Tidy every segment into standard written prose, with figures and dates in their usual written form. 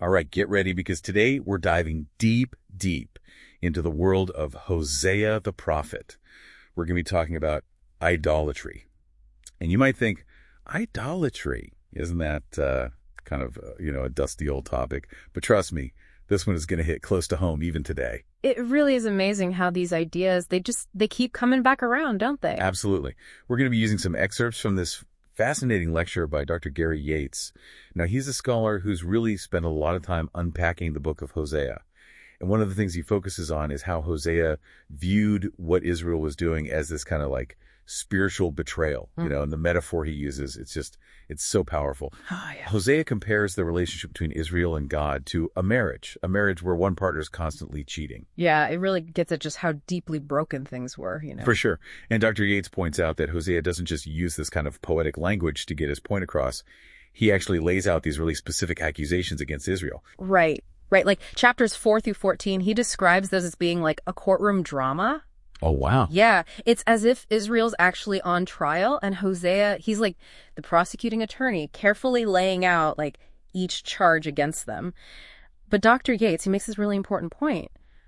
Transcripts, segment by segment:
All right, get ready because today we're diving deep, deep into the world of Hosea the prophet. We're going to be talking about idolatry. And you might think, idolatry, isn't that kind of, a dusty old topic? But trust me, this one is going to hit close to home even today. It really is amazing how these ideas, they keep coming back around, don't they? Absolutely. We're going to be using some excerpts from this fascinating lecture by Dr. Gary Yates. Now, he's a scholar who's really spent a lot of time unpacking the book of Hosea. And one of the things he focuses on is how Hosea viewed what Israel was doing as this kind of like spiritual betrayal, and the metaphor he uses, it's so powerful. Oh, yeah. Hosea compares the relationship between Israel and God to a marriage where one partner is constantly cheating. Yeah, it really gets at just how deeply broken things were, For sure. And Dr. Yates points out that Hosea doesn't just use this kind of poetic language to get his point across. He actually lays out these really specific accusations against Israel. Right. Like chapters 4 through 14, he describes this as being like a courtroom drama. Oh, wow. Yeah, it's as if Israel's actually on trial, and Hosea, he's like the prosecuting attorney, carefully laying out like each charge against them. But Dr. Yates, he makes this really important point.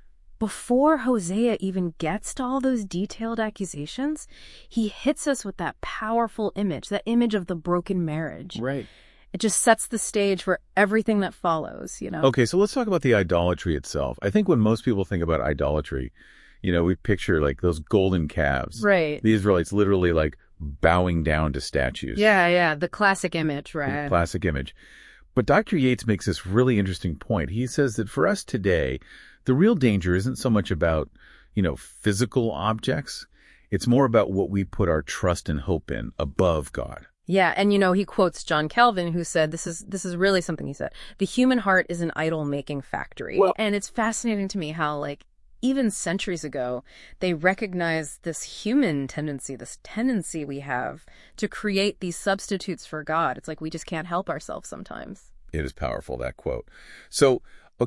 Before Hosea even gets to all those detailed accusations, he hits us with that powerful image, that image of the broken marriage. Right. It just sets the stage for everything that follows, Okay, so let's talk about the idolatry itself. I think when most people think about idolatry, we picture like those golden calves. Right. The Israelites literally like bowing down to statues. Yeah. The classic image, right? The classic image. But Dr. Yates makes this really interesting point. He says that for us today, the real danger isn't so much about, physical objects. It's more about what we put our trust and hope in above God. Yeah, and he quotes John Calvin, who said, this is really something he said, the human heart is an idol-making factory. Well, and it's fascinating to me how, even centuries ago, they recognized this human tendency, this tendency we have to create these substitutes for God. It's like we just can't help ourselves sometimes. It is powerful, that quote. So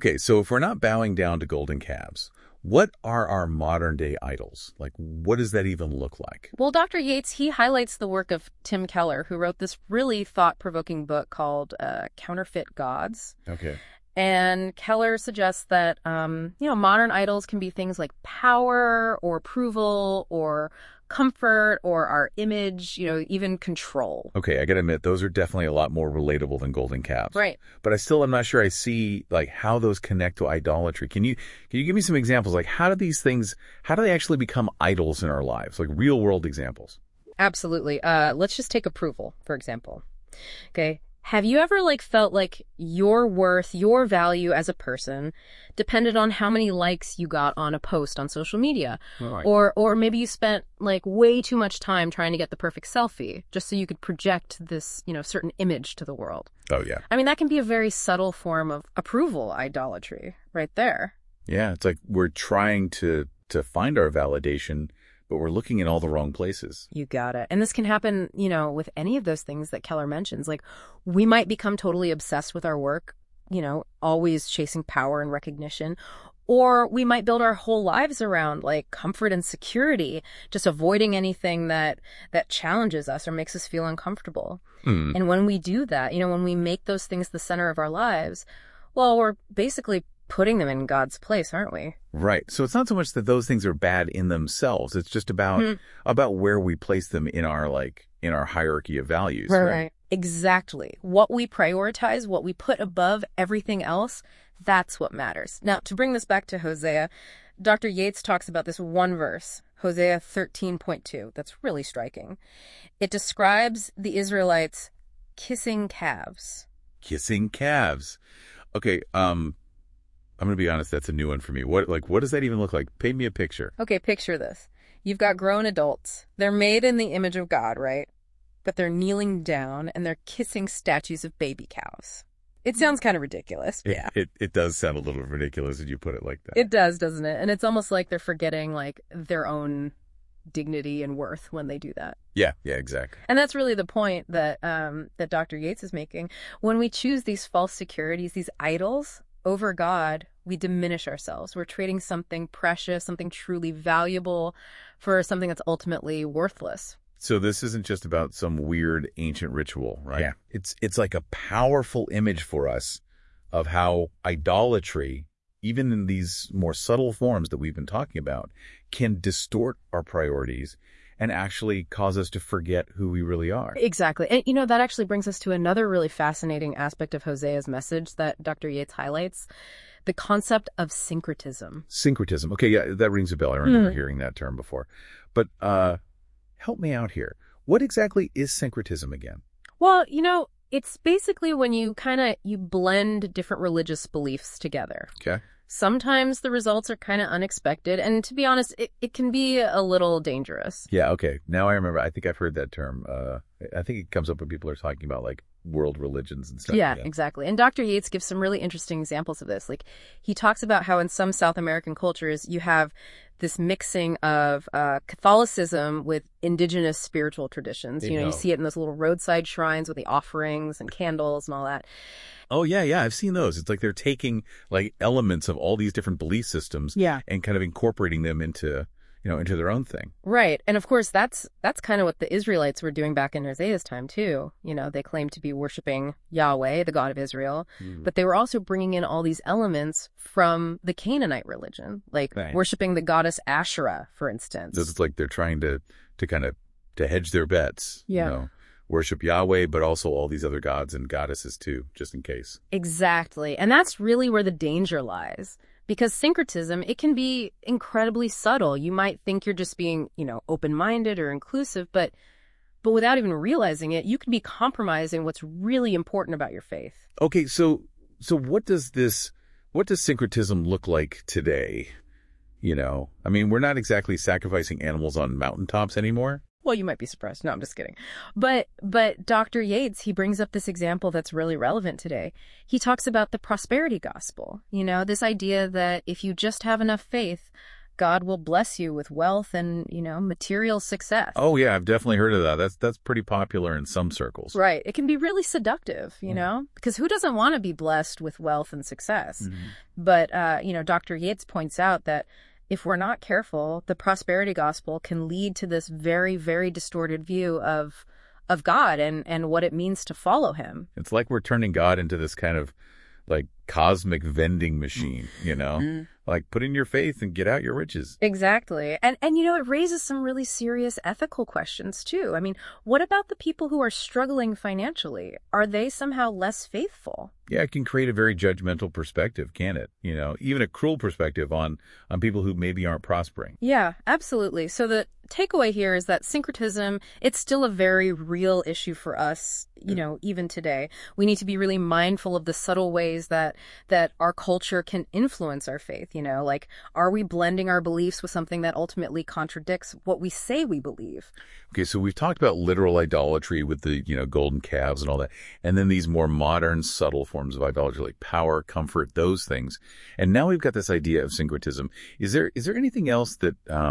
if we're not bowing down to golden calves, what are our modern-day idols? Like, what does that even look like? Well, Dr. Yates, he highlights the work of Tim Keller, who wrote this really thought-provoking book called Counterfeit Gods. Okay. And Keller suggests that, modern idols can be things like power or approval or comfort or our image, even control. Okay, I got to admit, those are definitely a lot more relatable than golden calves. Right. But I'm not sure I see how those connect to idolatry. Can you give me some examples? Like how do they actually become idols in our lives? Like real world examples? Absolutely. Let's just take approval, for example. Okay. Have you ever felt like your worth, your value as a person depended on how many likes you got on a post on social media? Right. Or maybe you spent way too much time trying to get the perfect selfie just so you could project this, certain image to the world. Oh, yeah. I mean, that can be a very subtle form of approval idolatry right there. Yeah, it's like we're trying to find our validation, but we're looking in all the wrong places. You got it. And this can happen, with any of those things that Keller mentions. We might become totally obsessed with our work, always chasing power and recognition. Or we might build our whole lives around comfort and security, just avoiding anything that challenges us or makes us feel uncomfortable. And when we do that, when we make those things the center of our lives, well, we're basically putting them in God's place, aren't we? Right. So it's not so much that those things are bad in themselves. It's just about where we place them in our hierarchy of values. Right. Exactly. What we prioritize, what we put above everything else, that's what matters. Now, to bring this back to Hosea, Dr. Yates talks about this one verse, Hosea 13.2. That's really striking. It describes the Israelites kissing calves. Kissing calves. Okay, I'm going to be honest, that's a new one for me. What does that even look like? Paint me a picture. Okay, picture this. You've got grown adults. They're made in the image of God, right? But they're kneeling down and they're kissing statues of baby cows. It sounds kind of ridiculous. Yeah. It does sound a little ridiculous when you put it like that. It does, doesn't it? And it's almost like they're forgetting their own dignity and worth when they do that. Yeah, exactly. And that's really the point that that Dr. Yates is making. When we choose these false securities, these idols over God, we diminish ourselves. We're trading something precious, something truly valuable for something that's ultimately worthless. So this isn't just about some weird ancient ritual, right? Yeah. It's like a powerful image for us of how idolatry, even in these more subtle forms that we've been talking about, can distort our priorities and actually cause us to forget who we really are. Exactly. And, that actually brings us to another really fascinating aspect of Hosea's message that Dr. Yates highlights, the concept of syncretism. Syncretism. Okay, yeah, that rings a bell. I remember hearing that term before. But help me out here. What exactly is syncretism again? Well, it's basically when you blend different religious beliefs together. Okay. Sometimes the results are kind of unexpected, and to be honest, it can be a little dangerous. Yeah, okay. Now I remember. I think I've heard that term. I think it comes up when people are talking about like world religions and stuff. Yeah, exactly. And Dr. Yates gives some really interesting examples of this. Like, he talks about how in some South American cultures, you have this mixing of Catholicism with indigenous spiritual traditions. You see it in those little roadside shrines with the offerings and candles and all that. Oh, yeah, I've seen those. It's like they're taking like elements of all these different belief systems and kind of incorporating them into their own thing. Right. And of course, that's kind of what the Israelites were doing back in Hosea's time, too. They claimed to be worshiping Yahweh, the God of Israel, but they were also bringing in all these elements from the Canaanite religion, like worshiping the goddess Asherah, for instance. It's like they're trying to hedge their bets. Yeah. Worship Yahweh, but also all these other gods and goddesses too, just in case. Exactly. And that's really where the danger lies. Because syncretism, it can be incredibly subtle. You might think you're just being, open-minded or inclusive, but without even realizing it, you can be compromising what's really important about your faith. Okay, so what does syncretism look like today? I mean, we're not exactly sacrificing animals on mountaintops anymore. Well, you might be surprised. No, I'm just kidding. But Dr. Yates, he brings up this example that's really relevant today. He talks about the prosperity gospel, this idea that if you just have enough faith, God will bless you with wealth and, material success. Oh, yeah, I've definitely heard of that. That's pretty popular in some circles. Right. It can be really seductive, because who doesn't want to be blessed with wealth and success? Mm-hmm. But, Dr. Yates points out that if we're not careful, the prosperity gospel can lead to this very, very distorted view of God and what it means to follow him. It's like we're turning God into this kind of like cosmic vending machine, Mm-hmm. Like put in your faith and get out your riches. Exactly. And it raises some really serious ethical questions too. I mean, what about the people who are struggling financially? Are they somehow less faithful? Yeah, it can create a very judgmental perspective, can it? Even a cruel perspective on people who maybe aren't prospering. Yeah, absolutely. So the takeaway here is that syncretism, it's still a very real issue for us, even today. We need to be really mindful of the subtle ways that our culture can influence our faith, like, are we blending our beliefs with something that ultimately contradicts what we say we believe? Okay, so we've talked about literal idolatry with the, golden calves and all that, and then these more modern, subtle forms of idolatry like power, comfort, those things. And now we've got this idea of syncretism. Is there anything else that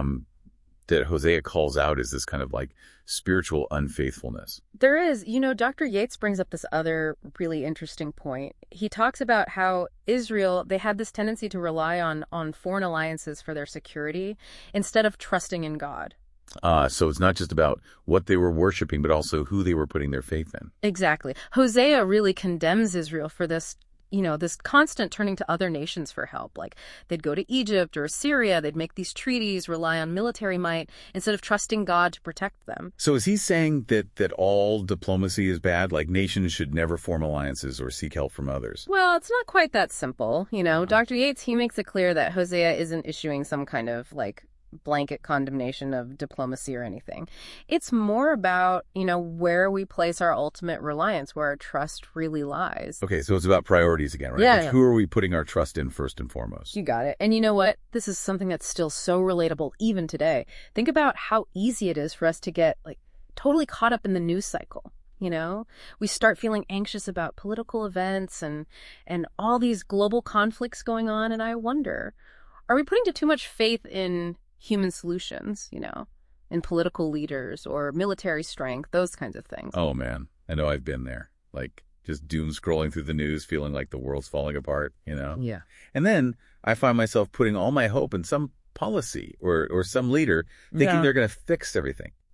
Hosea calls out as this kind of like spiritual unfaithfulness? There is. Dr. Yates brings up this other really interesting point. He talks about how Israel, they had this tendency to rely on foreign alliances for their security instead of trusting in God. So it's not just about what they were worshiping, but also who they were putting their faith in. Exactly. Hosea really condemns Israel for this, this constant turning to other nations for help. Like they'd go to Egypt or Assyria, they'd make these treaties, rely on military might instead of trusting God to protect them. So is he saying that all diplomacy is bad? Like nations should never form alliances or seek help from others? Well, it's not quite that simple. Dr. Yates, he makes it clear that Hosea isn't issuing some kind of like blanket condemnation of diplomacy or anything. It's more about, where we place our ultimate reliance, where our trust really lies. Okay, so it's about priorities again, right? Yeah. Like, who are we putting our trust in first and foremost? You got it. And you know what? This is something that's still so relatable even today. Think about how easy it is for us to get like totally caught up in the news cycle. We start feeling anxious about political events and all these global conflicts going on. And I wonder, are we putting too much faith in human solutions, in political leaders or military strength, those kinds of things? Oh, man. I know I've been there. Like just doom scrolling through the news, feeling like the world's falling apart, Yeah. And then I find myself putting all my hope in some policy or some leader thinking they're going to fix everything.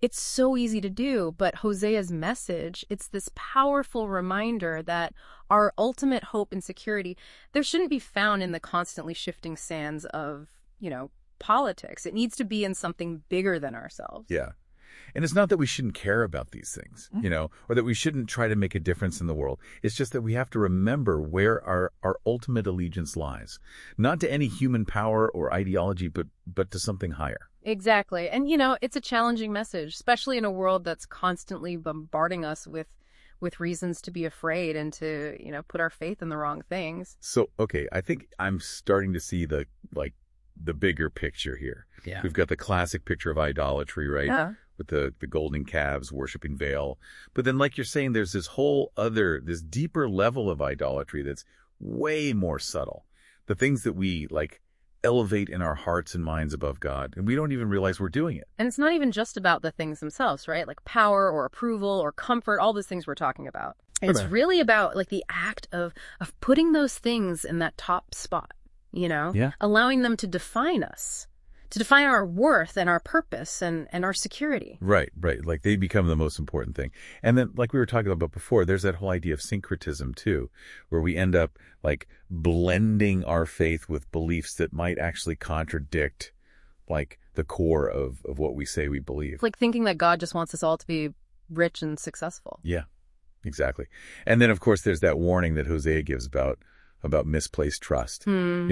It's so easy to do, but Hosea's message, it's this powerful reminder that our ultimate hope and security, there shouldn't be found in the constantly shifting sands of, politics. It needs to be in something bigger than ourselves. Yeah. And it's not that we shouldn't care about these things, or that we shouldn't try to make a difference in the world. It's just that we have to remember where our ultimate allegiance lies, not to any human power or ideology, but to something higher. Exactly. And, it's a challenging message, especially in a world that's constantly bombarding us with reasons to be afraid and to, put our faith in the wrong things. So, okay, I think I'm starting to see the bigger picture here. Yeah. We've got the classic picture of idolatry, right? Yeah. With the golden calves worshiping Baal. But then, like you're saying, there's this this deeper level of idolatry that's way more subtle. The things that we, elevate in our hearts and minds above God, and we don't even realize we're doing it. And it's not even just about the things themselves, right? Like power or approval or comfort, all those things we're talking about. It's really about the act of putting those things in that top spot, Yeah. allowing them to define us, to define our worth and our purpose and our security. Right. Like they become the most important thing. And then, like we were talking about before, there's that whole idea of syncretism too, where we end up blending our faith with beliefs that might actually contradict the core of what we say we believe. It's like thinking that God just wants us all to be rich and successful. Yeah, exactly. And then, of course, there's that warning that Hosea gives about misplaced trust,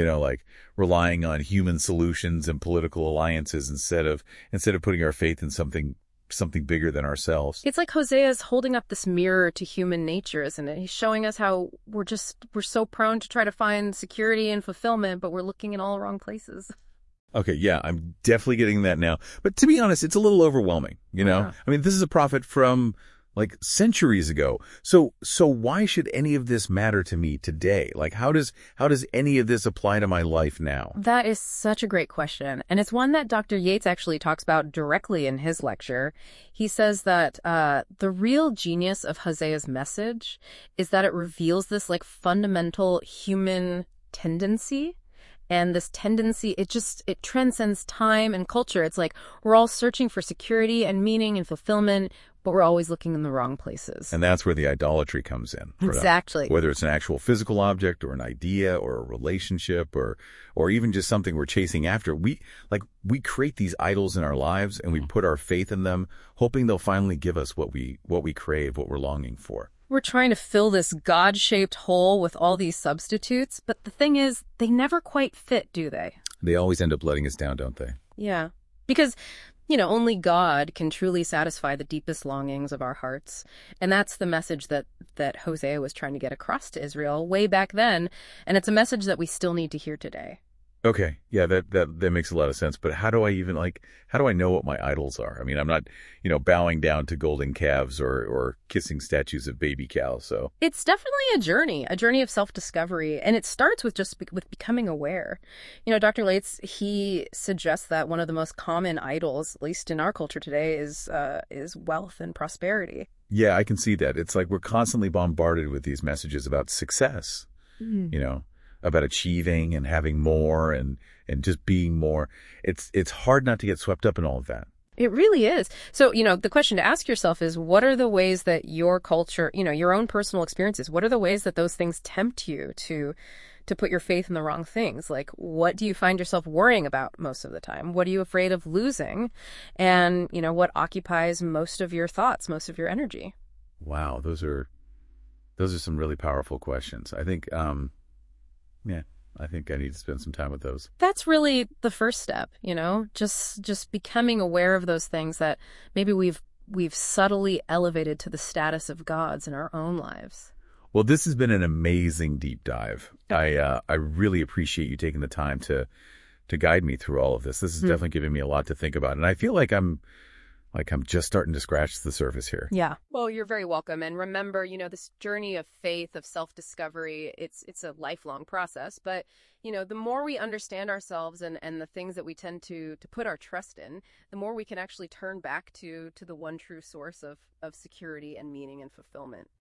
relying on human solutions and political alliances instead of putting our faith in something bigger than ourselves. It's like Hosea's holding up this mirror to human nature, isn't it? He's showing us how we're so prone to try to find security and fulfillment, but we're looking in all the wrong places. Okay, yeah, I'm definitely getting that now. But to be honest, it's a little overwhelming, Yeah. I mean, this is a prophet from centuries ago. So why should any of this matter to me today? How does any of this apply to my life now? That is such a great question. And it's one that Dr. Yates actually talks about directly in his lecture. He says that the real genius of Hosea's message is that it reveals this fundamental human tendency. And this tendency, it transcends time and culture. It's we're all searching for security and meaning and fulfillment, but we're always looking in the wrong places. And that's where the idolatry comes in. Exactly. Whether it's an actual physical object or an idea or a relationship or even just something we're chasing after. We create these idols in our lives and we put our faith in them, hoping they'll finally give us what we crave, what we're longing for. We're trying to fill this God-shaped hole with all these substitutes, but the thing is, they never quite fit, do they? They always end up letting us down, don't they? Yeah. Because, only God can truly satisfy the deepest longings of our hearts. And that's the message that Hosea was trying to get across to Israel way back then. And it's a message that we still need to hear today. Okay. Yeah, that makes a lot of sense. But how do I know what my idols are? I mean, I'm not, bowing down to golden calves or kissing statues of baby cows. So it's definitely a journey of self-discovery. And it starts with with becoming aware. Dr. Yates, he suggests that one of the most common idols, at least in our culture today, is wealth and prosperity. Yeah, I can see that. It's we're constantly bombarded with these messages about success, about achieving and having more and just being more. It's hard not to get swept up in all of that. It really is. So, the question to ask yourself is, what are the ways that your culture, your own personal experiences, what are the ways that those things tempt you to put your faith in the wrong things? What do you find yourself worrying about most of the time? What are you afraid of losing? And, what occupies most of your thoughts, most of your energy? Wow, those are some really powerful questions. I think I think I need to spend some time with those. That's really the first step, just becoming aware of those things that maybe we've subtly elevated to the status of gods in our own lives. Well, this has been an amazing deep dive. I really appreciate you taking the time to guide me through all of this. This is definitely giving me a lot to think about, and I feel like I'm just starting to scratch the surface here. Yeah. Well, you're very welcome. And remember, this journey of faith, of self-discovery, it's a lifelong process. But, the more we understand ourselves and the things that we tend to put our trust in, the more we can actually turn back to the one true source of security and meaning and fulfillment.